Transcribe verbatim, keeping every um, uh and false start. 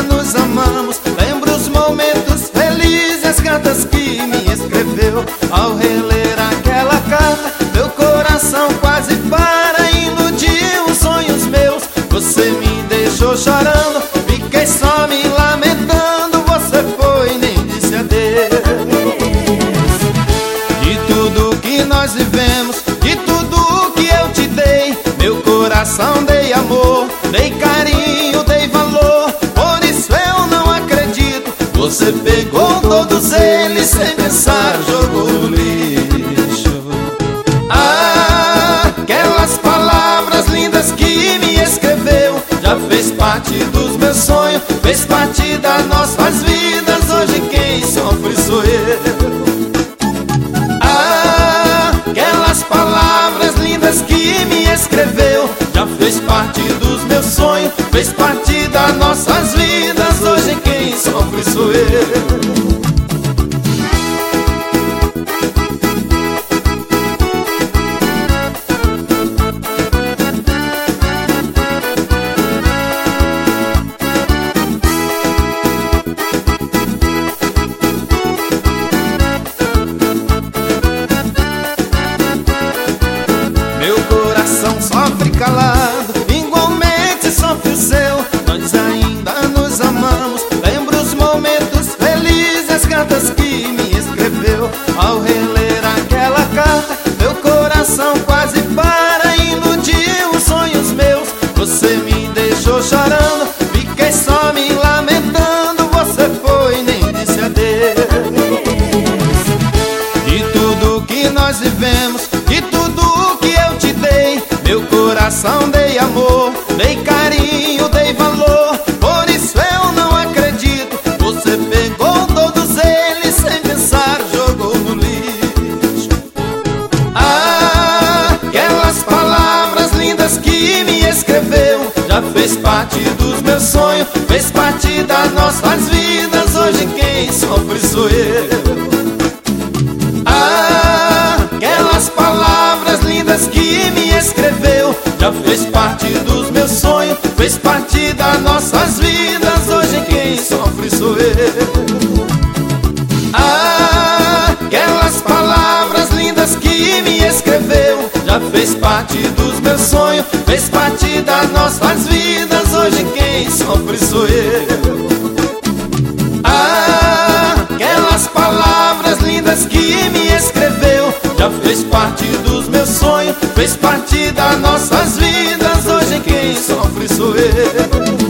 nos amamos. Lembro os momentos felizes, as cartas que me escreveu. Ao reler aquela carta, meu coração quase para, iludiu os sonhos meus. Você me deixou chorando, fiquei só me lamentando. Você foi e nem disse adeus. De tudo que nós vivemos, de tudo que eu te dei, meu coração dei amor, dei carinho, dei valor. Por isso eu não acredito, você pegou todos eles sem pensar, jogou no lixo. Ah, aquelas palavras lindas que me escreveu, já fez parte dos meus sonhos, fez parte das nossas vidas. Hoje quem sofre sou eu. Ah, aquelas palavras lindas que me escreveu, já fez parte dos meus sonhos, fez parte das nossas vidas. Hoje quem sofre sou eu. Meu coração sofre calado, igualmente sofre o seu. Nós ainda nos amamos. Lembro os momentos felizes, as cartas que me escreveu. Ao reler aquela carta, meu coração quase para, iludiu os sonhos meus. Você me deixou chorando, fiquei só me lamentando. Você foi e nem disse adeus. De tudo que nós vivemos, de tudo que eu te dei, meu coração dei amor, dei carinho, dei valor. Por isso eu não acredito, você pegou todos eles sem pensar, jogou no lixo. Ah, aquelas palavras lindas que me escreveu, já fez parte dos meus sonhos, fez parte das nossas vidas. Hoje quem sofre sou eu. Ah, aquelas palavras lindas que me escreveu, já fez parte dos meus sonhos, fez parte das nossas vidas. Hoje quem sofre sou eu. Ah, aquelas palavras lindas que me escreveu, já fez parte dos meus sonhos, fez parte das nossas vidas. Hoje quem sofre sou eu. Ah, aquelas palavras lindas que me escreveu, já fez parte dos meus sonhos, fez parte das nossas vidas. Hoje quem sofre sou eu.